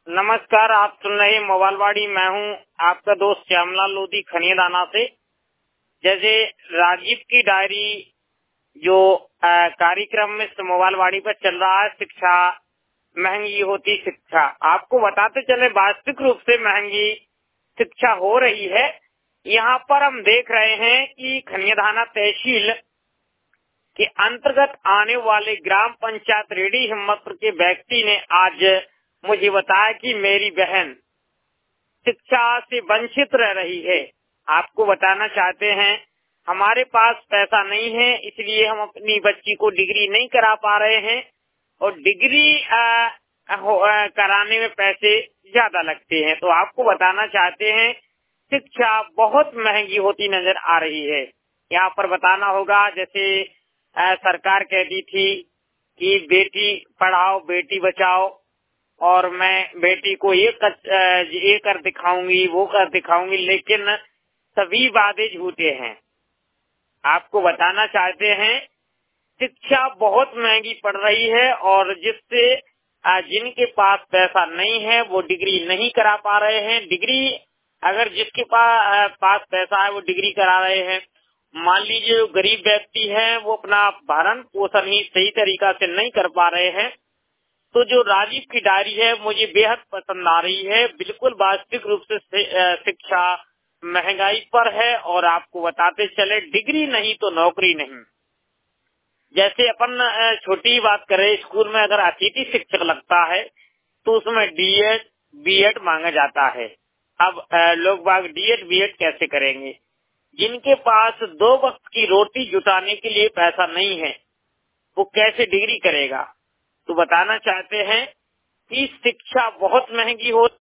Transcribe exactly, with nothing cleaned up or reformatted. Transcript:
नमस्कार, आप सुन रहे मोबाइलवाड़ी। मैं हूं आपका दोस्त श्यामलाल लोधी खनियादाना से। जैसे राजीव की डायरी जो अ, कार्यक्रम में मोबाइलवाड़ी पर चल रहा है, शिक्षा महंगी होती शिक्षा, आपको बताते चले वास्तविक रूप से महंगी शिक्षा हो रही है। यहाँ पर हम देख रहे हैं कि खनियादाना तहसील के अंतर्गत आने वाले ग्राम पंचायत रेडी हिम्मतपुर के व्यक्ति ने आज मुझे बताया कि मेरी बहन शिक्षा से वंचित रह रही है। आपको बताना चाहते हैं, हमारे पास पैसा नहीं है, इसलिए हम अपनी बच्ची को डिग्री नहीं करा पा रहे हैं और डिग्री आ, हो, आ, कराने में पैसे ज्यादा लगते हैं। तो आपको बताना चाहते हैं, शिक्षा बहुत महंगी होती नजर आ रही है। यहाँ पर बताना होगा, जैसे आ, सरकार कहती थी कि बेटी पढ़ाओ बेटी बचाओ, और मैं बेटी को ये कर, ये कर दिखाऊंगी वो कर दिखाऊंगी, लेकिन सभी वादे झूठे हैं। आपको बताना चाहते हैं, शिक्षा बहुत महंगी पड़ रही है और जिससे जिनके पास पैसा नहीं है वो डिग्री नहीं करा पा रहे हैं। डिग्री अगर जिसके पास पास पैसा है वो डिग्री करा रहे हैं। मान लीजिए जो गरीब व्यक्ति है वो अपना भरण पोषण ही सही तरीका से नहीं कर पा रहे हैं। तो जो राजीव की डायरी है मुझे बेहद पसंद आ रही है। बिल्कुल वास्तविक रूप से शिक्षा महंगाई पर है। और आपको बताते चले, डिग्री नहीं तो नौकरी नहीं। जैसे अपन छोटी बात करें, स्कूल में अगर अतिथि शिक्षक लगता है तो उसमें डीएड बीएड मांगा जाता है। अब लोग बाग डीएड बीएड कैसे करेंगे? जिनके पास दो वक्त की रोटी जुटाने के लिए पैसा नहीं है वो कैसे डिग्री करेगा? तो बताना चाहते हैं कि शिक्षा बहुत महंगी हो